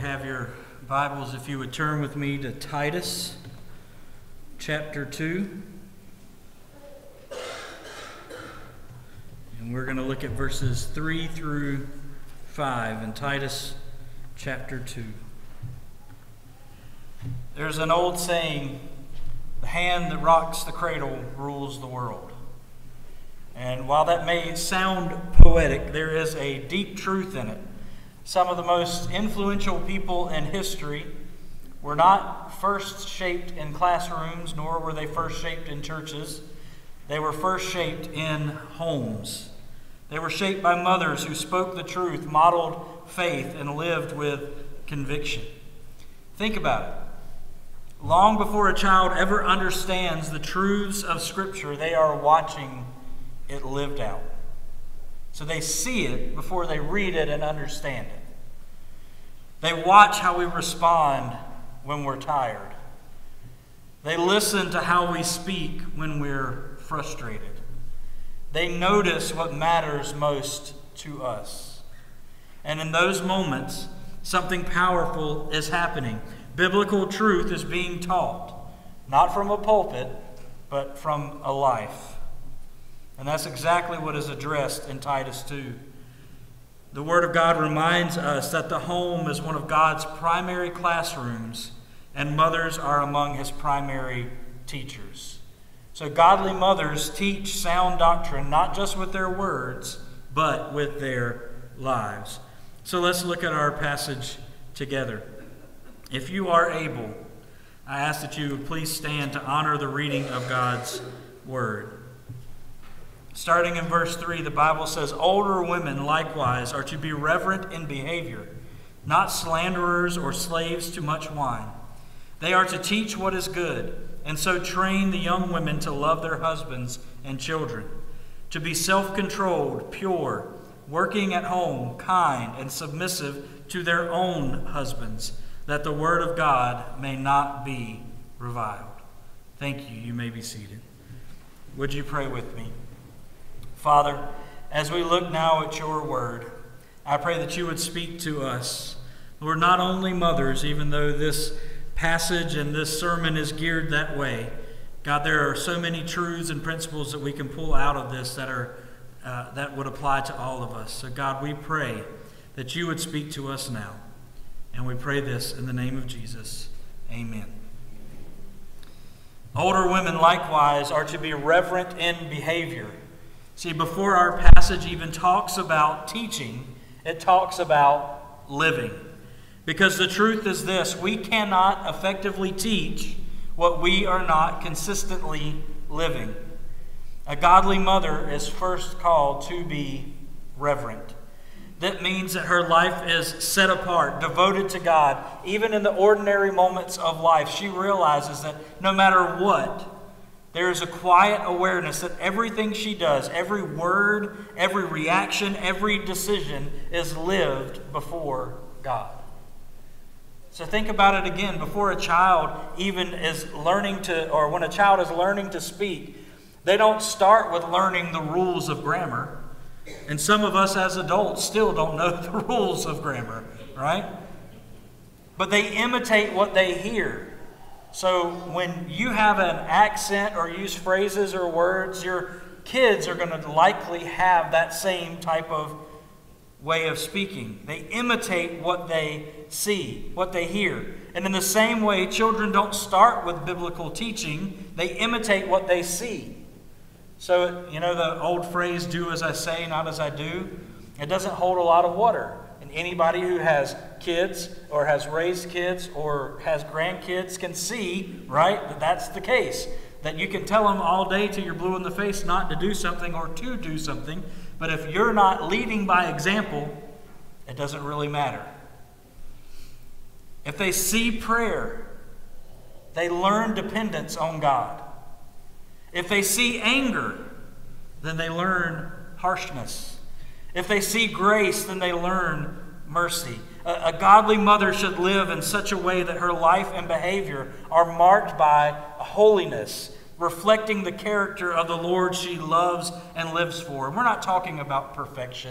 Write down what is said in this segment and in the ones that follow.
have your Bibles, if you would turn with me to Titus chapter 2. And we're going to look at verses 3 through 5 in Titus chapter 2. There's an old saying, the hand that rocks the cradle rules the world. And while that may sound poetic, there is a deep truth in it. Some of the most influential people in history were not first shaped in classrooms, nor were they first shaped in churches. They were first shaped in homes. They were shaped by mothers who spoke the truth, modeled faith, and lived with conviction. Think about it. Long before a child ever understands the truths of Scripture, they are watching it lived out. So they see it before they read it and understand it. They watch how we respond when we're tired. They listen to how we speak when we're frustrated. They notice what matters most to us. And in those moments, something powerful is happening. Biblical truth is being taught, not from a pulpit, but from a life. And that's exactly what is addressed in Titus 2. The Word of God reminds us that the home is one of God's primary classrooms, and mothers are among His primary teachers. So godly mothers teach sound doctrine, not just with their words, but with their lives. So let's look at our passage together. If you are able, I ask that you would please stand to honor the reading of God's Word. Starting in verse 3, the Bible says, "Older women likewise are to be reverent in behavior, not slanderers or slaves to much wine. They are to teach what is good, and so train the young women to love their husbands and children, to be self-controlled, pure, working at home, kind, and submissive to their own husbands, that the word of God may not be reviled." Thank you. You may be seated. Would you pray with me? Father, as we look now at your word, I pray that you would speak to us. Lord, not only mothers, even though this passage and this sermon is geared that way. God, there are so many truths and principles that we can pull out of this that would apply to all of us. So God, we pray that you would speak to us now. And we pray this in the name of Jesus. Amen. Older women likewise are to be reverent in behavior. See, before our passage even talks about teaching, it talks about living. Because the truth is this: we cannot effectively teach what we are not consistently living. A godly mother is first called to be reverent. That means that her life is set apart, devoted to God. Even in the ordinary moments of life, she realizes that no matter what, there is a quiet awareness that everything she does, every word, every reaction, every decision is lived before God. So think about it again. Before a child even is learning to, or when a child is learning to speak, they don't start with learning the rules of grammar. And some of us as adults still don't know the rules of grammar, right? But they imitate what they hear. So when you have an accent or use phrases or words, your kids are going to likely have that same type of way of speaking. They imitate what they see, what they hear. And in the same way, children don't start with biblical teaching. They imitate what they see. So, you know the old phrase, "do as I say, not as I do"? It doesn't hold a lot of water. And anybody who has kids or has raised kids or has grandkids can see, right, that that's the case. That you can tell them all day till you're blue in the face not to do something or to do something. But if you're not leading by example, it doesn't really matter. If they see prayer, they learn dependence on God. If they see anger, then they learn harshness. If they see grace, then they learn mercy. A godly mother should live in such a way that her life and behavior are marked by holiness, reflecting the character of the Lord she loves and lives for. We're not talking about perfection,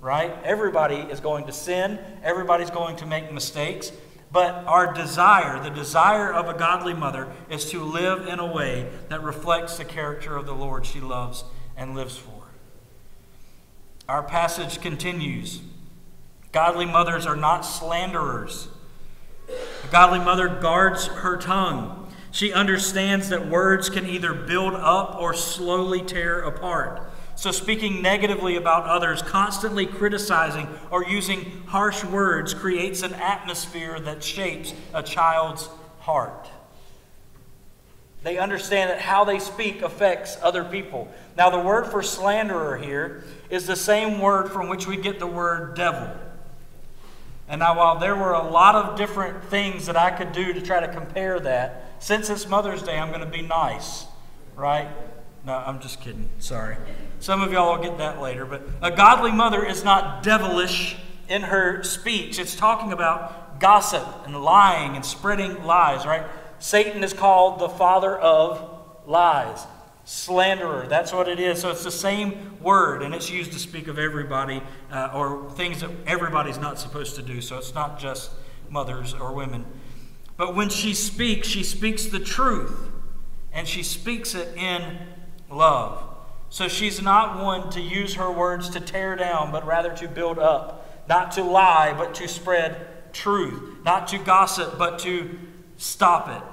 right? Everybody is going to sin. Everybody's going to make mistakes. But our desire, the desire of a godly mother, is to live in a way that reflects the character of the Lord she loves and lives for. Our passage continues. Godly mothers are not slanderers. A godly mother guards her tongue. She understands that words can either build up or slowly tear apart. So speaking negatively about others, constantly criticizing or using harsh words creates an atmosphere that shapes a child's heart. They understand that how they speak affects other people. Now, the word for slanderer here is the same word from which we get the word devil. And now, while there were a lot of different things that I could do to try to compare that, since it's Mother's Day, I'm going to be nice, right? No, I'm just kidding. Sorry. Some of y'all will get that later. But a godly mother is not devilish in her speech. It's talking about gossip and lying and spreading lies, right? Satan is called the father of lies. Slanderer, that's what it is. So it's the same word, and it's used to speak of everybody or things that everybody's not supposed to do. So it's not just mothers or women. But when she speaks the truth, and she speaks it in love. So she's not one to use her words to tear down, but rather to build up. Not to lie, but to spread truth. Not to gossip, but to stop it.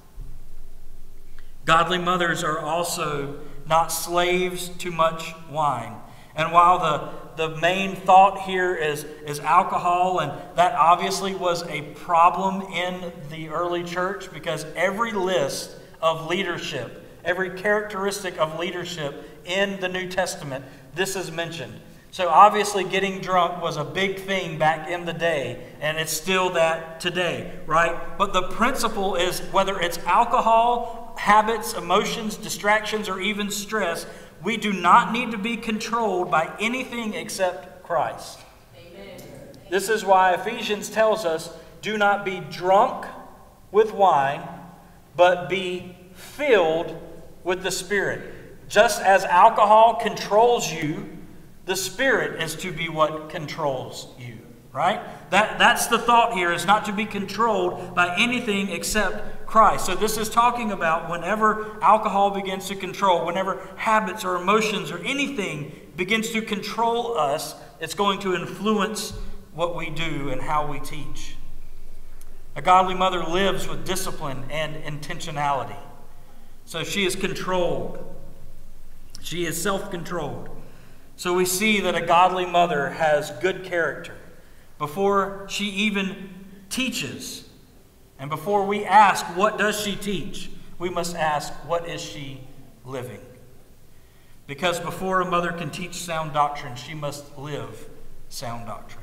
Godly mothers are also not slaves to much wine. And while the main thought here is alcohol, and that obviously was a problem in the early church, because every list of leadership, every characteristic of leadership in the New Testament, this is mentioned. So obviously getting drunk was a big thing back in the day, and it's still that today, right? But the principle is, whether it's alcohol, habits, emotions, distractions, or even stress, we do not need to be controlled by anything except Christ. Amen. This is why Ephesians tells us, do not be drunk with wine, but be filled with the Spirit. Just as alcohol controls you, the Spirit is to be what controls you, right? That's the thought here, is not to be controlled by anything except Christ. So this is talking about whenever alcohol begins to control, whenever habits or emotions or anything begins to control us, it's going to influence what we do and how we teach. A godly mother lives with discipline and intentionality. So she is controlled. She is self-controlled. So we see that a godly mother has good character. Before she even teaches, and before we ask, what does she teach? We must ask, what is she living? Because before a mother can teach sound doctrine, she must live sound doctrine.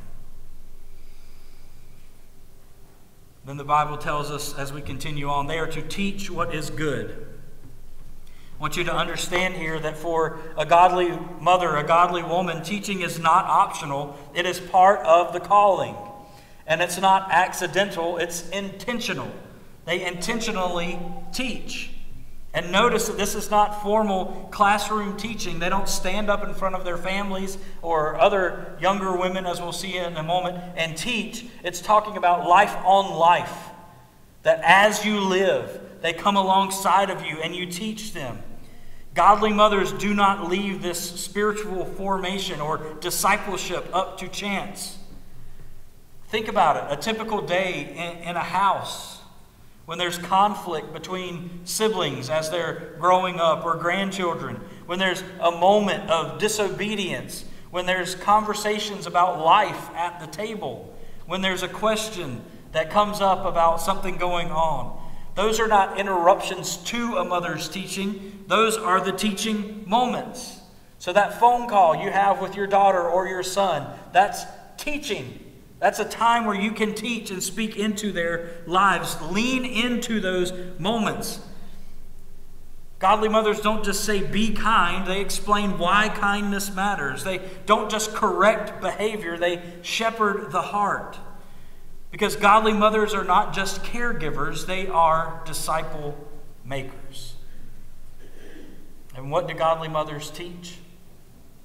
Then the Bible tells us, as we continue on, they are to teach what is good. I want you to understand here that for a godly mother, a godly woman, teaching is not optional. It is part of the calling. And it's not accidental, it's intentional. They intentionally teach. And notice that this is not formal classroom teaching. They don't stand up in front of their families or other younger women, as we'll see in a moment, and teach. It's talking about life on life. That as you live, they come alongside of you and you teach them. Godly mothers do not leave this spiritual formation or discipleship up to chance. Think about it. A typical day in a house, when there's conflict between siblings as they're growing up, or grandchildren, when there's a moment of disobedience, when there's conversations about life at the table, when there's a question that comes up about something going on. Those are not interruptions to a mother's teaching. Those are the teaching moments. So that phone call you have with your daughter or your son, that's teaching. That's a time where you can teach and speak into their lives. Lean into those moments. Godly mothers don't just say, be kind. They explain why kindness matters. They don't just correct behavior. They shepherd the heart. Because godly mothers are not just caregivers. They are disciple makers. And what do godly mothers teach?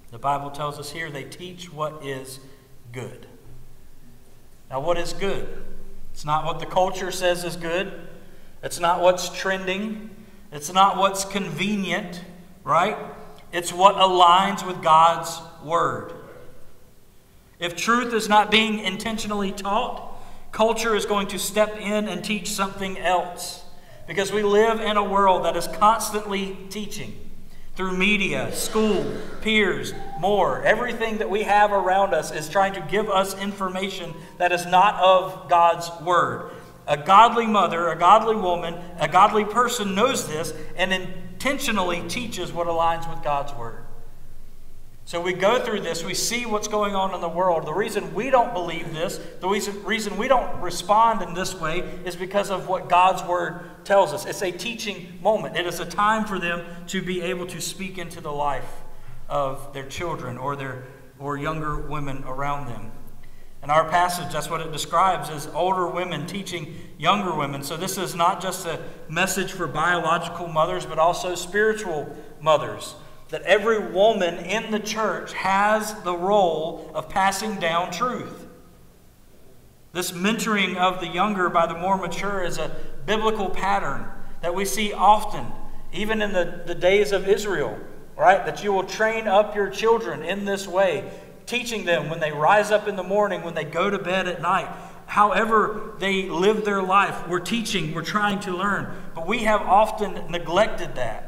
The Bible tells us here they teach what is good. Now, what is good? It's not what the culture says is good. It's not what's trending. It's not what's convenient, right? It's what aligns with God's Word. If truth is not being intentionally taught, culture is going to step in and teach something else. Because we live in a world that is constantly teaching. Through media, school, peers, more. Everything that we have around us is trying to give us information that is not of God's Word. A godly mother, a godly woman, a godly person knows this and intentionally teaches what aligns with God's Word. So we go through this, we see what's going on in the world. The reason we don't believe this, the reason we don't respond in this way is because of what God's Word tells us. It's a teaching moment. It is a time for them to be able to speak into the life of their children or younger women around them. In our passage, that's what it describes as older women teaching younger women. So this is not just a message for biological mothers, but also spiritual mothers. That every woman in the church has the role of passing down truth. This mentoring of the younger by the more mature is a biblical pattern that we see often, even in the days of Israel, right? That you will train up your children in this way, teaching them when they rise up in the morning, when they go to bed at night. However they live their life, we're teaching, we're trying to learn. But we have often neglected that.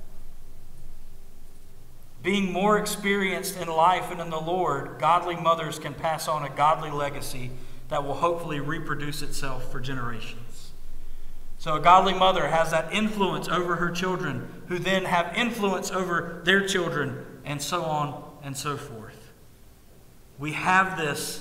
Being more experienced in life and in the Lord, godly mothers can pass on a godly legacy that will hopefully reproduce itself for generations. So a godly mother has that influence over her children, who then have influence over their children, and so on and so forth. We have this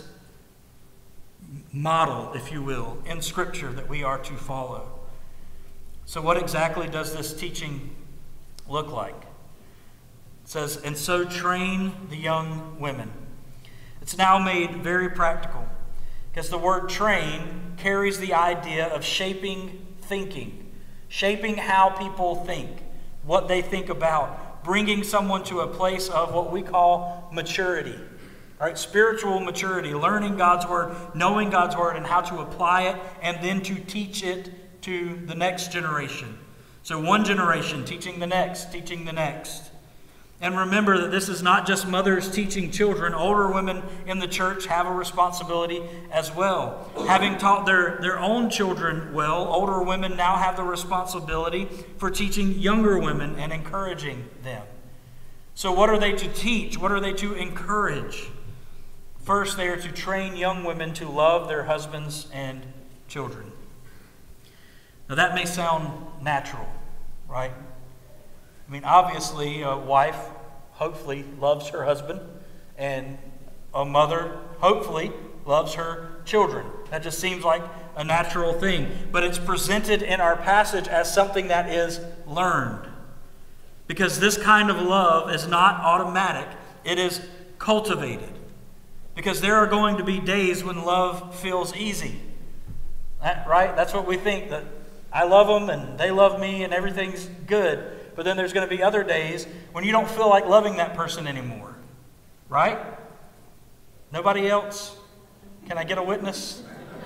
model, if you will, in Scripture that we are to follow. So what exactly does this teaching look like? It says, and so train the young women. It's now made very practical because the word train carries the idea of shaping thinking, shaping how people think, what they think about, bringing someone to a place of what we call maturity. All right, spiritual maturity, learning God's Word, knowing God's Word and how to apply it, and then to teach it to the next generation. So one generation teaching the next, teaching the next. And remember that this is not just mothers teaching children. Older women in the church have a responsibility as well. Having taught their own children well, older women now have the responsibility for teaching younger women and encouraging them. So what are they to teach? What are they to encourage? First, they are to train young women to love their husbands and children. Now that may sound natural, right? I mean, obviously, a wife hopefully loves her husband, and a mother hopefully loves her children. That just seems like a natural thing. But it's presented in our passage as something that is learned. Because this kind of love is not automatic, it is cultivated. Because there are going to be days when love feels easy. Right? That's what we think, that I love them and they love me and everything's good. But then there's going to be other days when you don't feel like loving that person anymore. Right? Nobody else? Can I get a witness?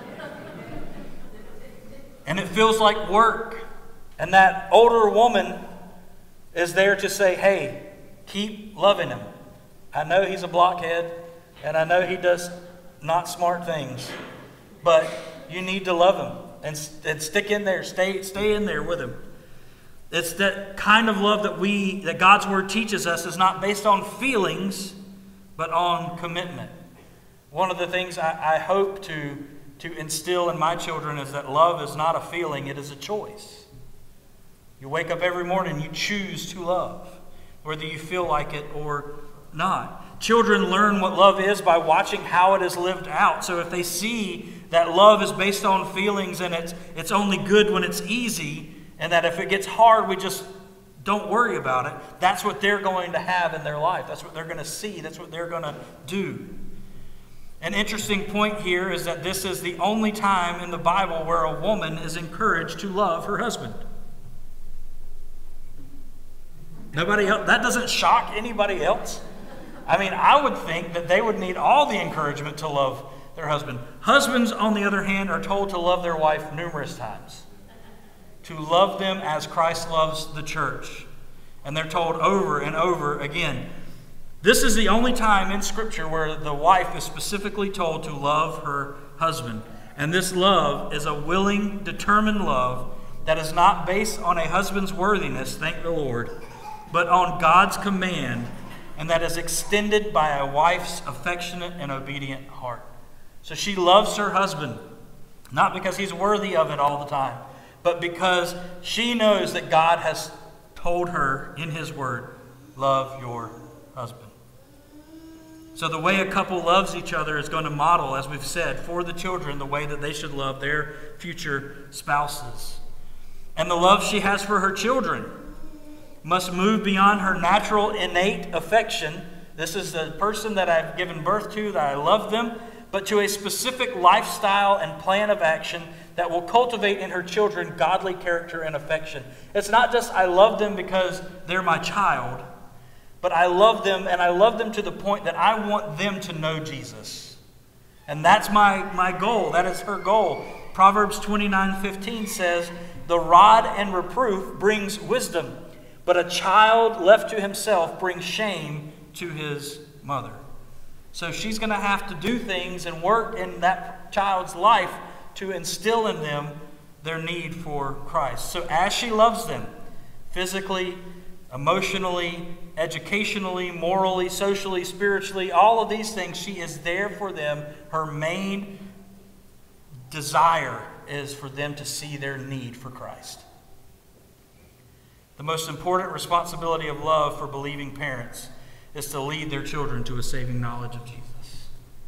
And it feels like work. And that older woman is there to say, hey, keep loving him. I know he's a blockhead, and I know he does not smart things, but you need to love him and stick in there, stay in there with him. It's that kind of love that God's Word teaches us is not based on feelings, but on commitment. One of the things I hope to instill in my children is that love is not a feeling, it is a choice. You wake up every morning, you choose to love, whether you feel like it or not. Children learn what love is by watching how it is lived out. So if they see that love is based on feelings and it's only good when it's easy, and that if it gets hard, we just don't worry about it, that's what they're going to have in their life. That's what they're going to see. That's what they're going to do. An interesting point here is that this is the only time in the Bible where a woman is encouraged to love her husband. Nobody else, that doesn't shock anybody else. I mean, I would think that they would need all the encouragement to love their husband. Husbands, on the other hand, are told to love their wife numerous times. To love them as Christ loves the church. And they're told over and over again. This is the only time in Scripture where the wife is specifically told to love her husband. And this love is a willing, determined love that is not based on a husband's worthiness, thank the Lord, but on God's command, and that is extended by a wife's affectionate and obedient heart. So she loves her husband, not because he's worthy of it all the time, but because she knows that God has told her in His Word, love your husband. So the way a couple loves each other is going to model, as we've said, for the children, the way that they should love their future spouses. And the love she has for her children must move beyond her natural, innate affection. This is the person that I've given birth to, that I love them, but to a specific lifestyle and plan of action that will cultivate in her children godly character and affection. It's not just I love them because they're my child, but I love them, and I love them to the point that I want them to know Jesus. And that's my goal. That is her goal. Proverbs 29:15 says, "The rod and reproof brings wisdom, but a child left to himself brings shame to his mother." So she's going to have to do things and work in that child's life to instill in them their need for Christ. So as she loves them, physically, emotionally, educationally, morally, socially, spiritually, all of these things, she is there for them. Her main desire is for them to see their need for Christ. The most important responsibility of love for believing parents is to lead their children to a saving knowledge of Jesus.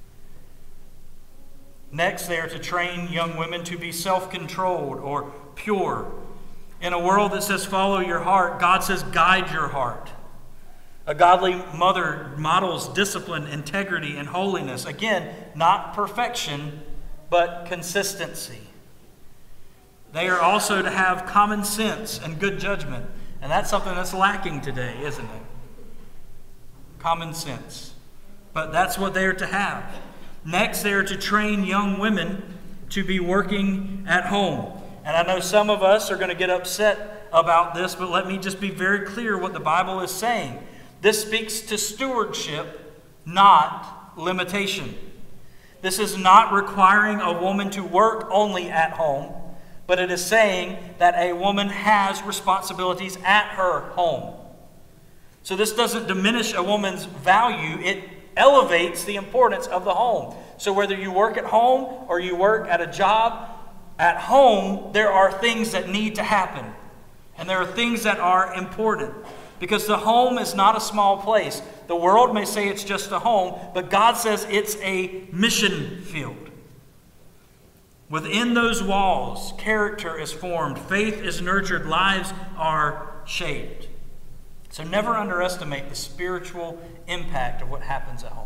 Next, they are to train young women to be self-controlled or pure. In a world that says follow your heart, God says guide your heart. A godly mother models discipline, integrity, and holiness. Again, not perfection, but consistency. They are also to have common sense and good judgment. And that's something that's lacking today, isn't it? Common sense. But that's what they are to have. Next, they are to train young women to be working at home. And I know some of us are going to get upset about this, but let me just be very clear what the Bible is saying. This speaks to stewardship, not limitation. This is not requiring a woman to work only at home, but it is saying that a woman has responsibilities at her home. So this doesn't diminish a woman's value. It elevates the importance of the home. So whether you work at home or you work at a job, at home, there are things that need to happen. And there are things that are important. Because the home is not a small place. The world may say it's just a home, but God says it's a mission field. Within those walls, character is formed, faith is nurtured, lives are shaped. So never underestimate the spiritual impact of what happens at home.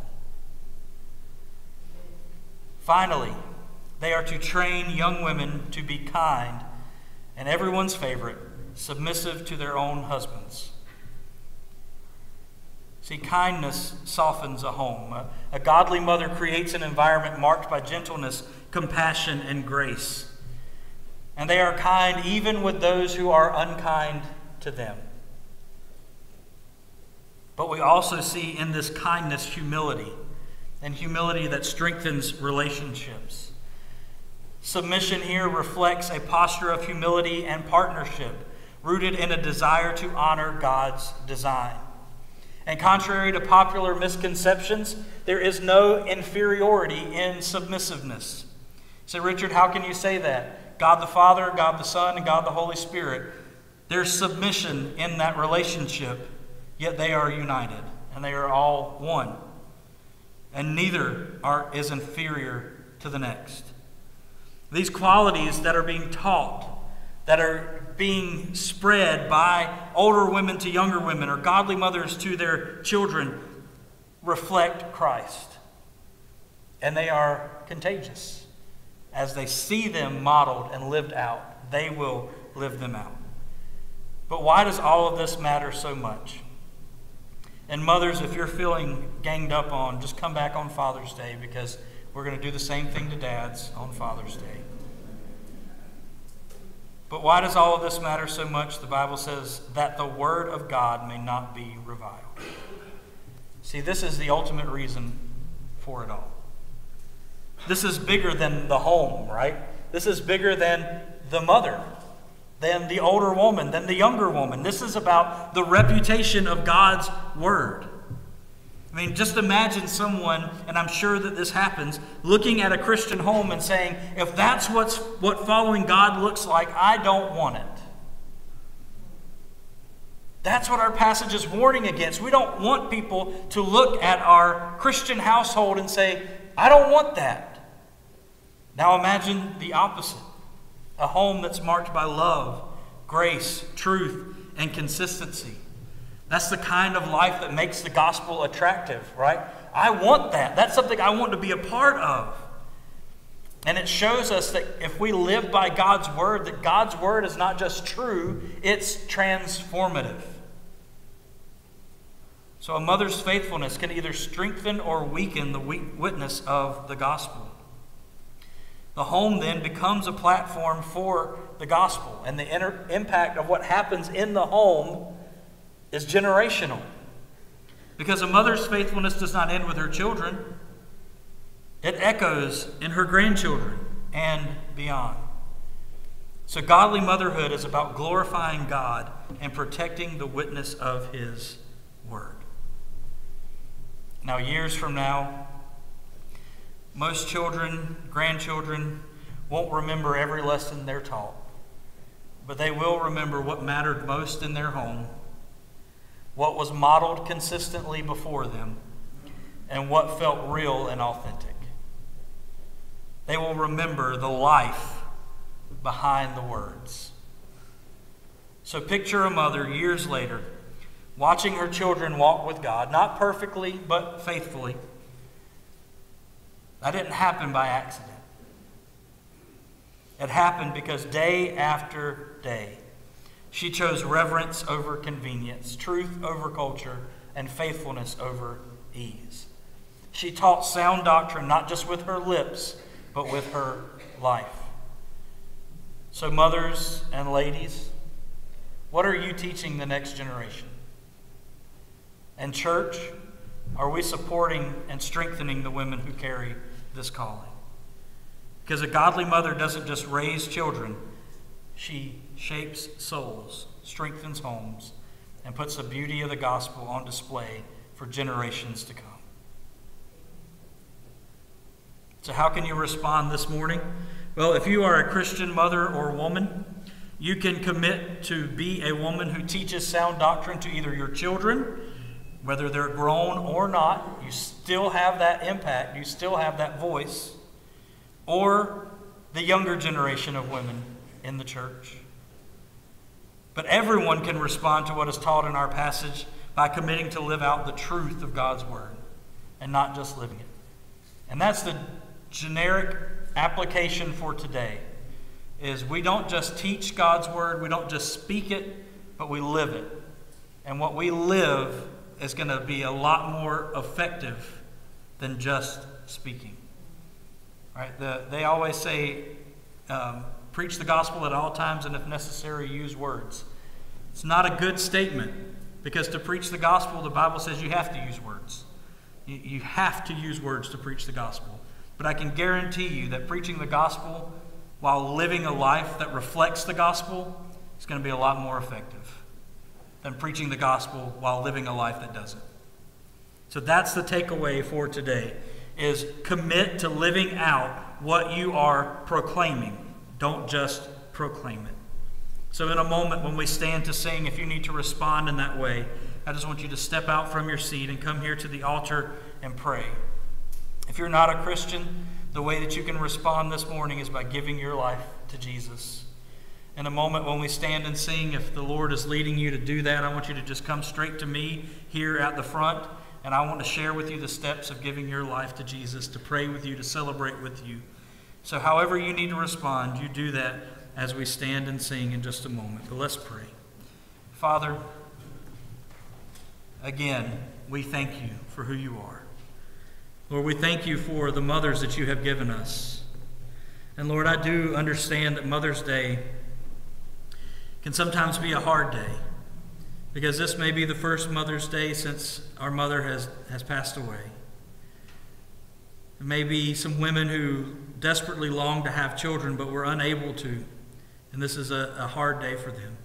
Finally, they are to train young women to be kind and everyone's favorite, submissive to their own husbands. See, kindness softens a home. A godly mother creates an environment marked by gentleness, compassion, and grace. And they are kind even with those who are unkind to them. But we also see in this kindness humility, and humility that strengthens relationships. Submission here reflects a posture of humility and partnership, rooted in a desire to honor God's design. And contrary to popular misconceptions, there is no inferiority in submissiveness. So, Richard, how can you say that? God the Father, God the Son, and God the Holy Spirit, there's submission in that relationship, yet they are united, and they are all one. And neither is inferior to the next. These qualities that are being taught, that are being spread by older women to younger women or godly mothers to their children, reflect Christ. And they are contagious. As they see them modeled and lived out, they will live them out. But why does all of this matter so much? And mothers, if you're feeling ganged up on, just come back on Father's Day, because we're going to do the same thing to dads on Father's Day. But why does all of this matter so much? The Bible says that the word of God may not be reviled. See, this is the ultimate reason for it all. This is bigger than the home, right? This is bigger than the mother, than the older woman, than the younger woman. This is about the reputation of God's word. I mean, just imagine someone, and I'm sure that this happens, looking at a Christian home and saying, if that's what following God looks like, I don't want it. That's what our passage is warning against. We don't want people to look at our Christian household and say, I don't want that. Now imagine the opposite. A home that's marked by love, grace, truth, and consistency. That's the kind of life that makes the gospel attractive, right? I want that. That's something I want to be a part of. And it shows us that if we live by God's word, that God's word is not just true, it's transformative. So a mother's faithfulness can either strengthen or weaken the witness of the gospel. The home then becomes a platform for the gospel, and the impact of what happens in the home is generational. Because a mother's faithfulness does not end with her children. It echoes in her grandchildren and beyond. So godly motherhood is about glorifying God and protecting the witness of His word. Now, years from now, most children, grandchildren, won't remember every lesson they're taught, but they will remember what mattered most in their home, what was modeled consistently before them, and what felt real and authentic. They will remember the life behind the words. So picture a mother years later watching her children walk with God, not perfectly, but faithfully. That didn't happen by accident. It happened because day after day, she chose reverence over convenience, truth over culture, and faithfulness over ease. She taught sound doctrine not just with her lips, but with her life. So mothers and ladies, what are you teaching the next generation? And church, are we supporting and strengthening the women who carry this calling? Because a godly mother doesn't just raise children, she shapes souls, strengthens homes, and puts the beauty of the gospel on display for generations to come. So how can you respond this morning? Well, if you are a Christian mother or woman, you can commit to be a woman who teaches sound doctrine to either your children, whether they're grown or not. You still have that impact, you still have that voice, or the younger generation of women in the church. But everyone can respond to what is taught in our passage by committing to live out the truth of God's word and not just living it. And that's the generic application for today, is we don't just teach God's word, we don't just speak it, but we live it. And what we live is going to be a lot more effective than just speaking. Right? They always say, preach the gospel at all times, and if necessary, use words. It's not a good statement, because to preach the gospel, the Bible says you have to use words. You have to use words to preach the gospel. But I can guarantee you that preaching the gospel while living a life that reflects the gospel is going to be a lot more effective than preaching the gospel while living a life that doesn't. So that's the takeaway for today, is commit to living out what you are proclaiming. Don't just proclaim it. So in a moment when we stand to sing, if you need to respond in that way, I just want you to step out from your seat and come here to the altar and pray. If you're not a Christian, the way that you can respond this morning is by giving your life to Jesus. In a moment when we stand and sing, if the Lord is leading you to do that, I want you to just come straight to me here at the front, and I want to share with you the steps of giving your life to Jesus, to pray with you, to celebrate with you. So however you need to respond, you do that as we stand and sing in just a moment. But let's pray. Father, again, we thank you for who you are. Lord, we thank you for the mothers that you have given us. And Lord, I do understand that Mother's Day can sometimes be a hard day, because this may be the first Mother's Day since our mother has passed away. There may be some women who desperately long to have children but were unable to, and this is a hard day for them.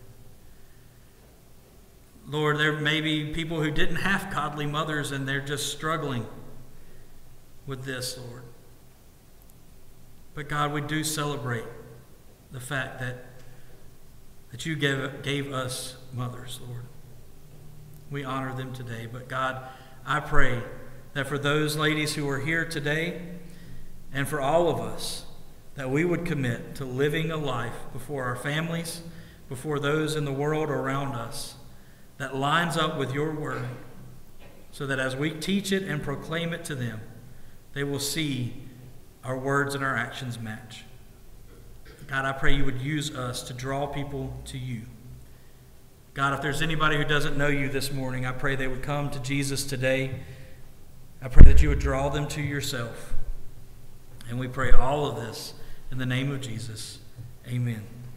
Lord, there may be people who didn't have godly mothers and they're just struggling with this, Lord. But God, we do celebrate the fact that you gave us mothers, Lord. We honor them today. But God, I pray that for those ladies who are here today and for all of us, that we would commit to living a life before our families, before those in the world around us, that lines up with your word, so that as we teach it and proclaim it to them, they will see our words and our actions match. God, I pray you would use us to draw people to you. God, if there's anybody who doesn't know you this morning, I pray they would come to Jesus today. I pray that you would draw them to yourself. And we pray all of this in the name of Jesus. Amen.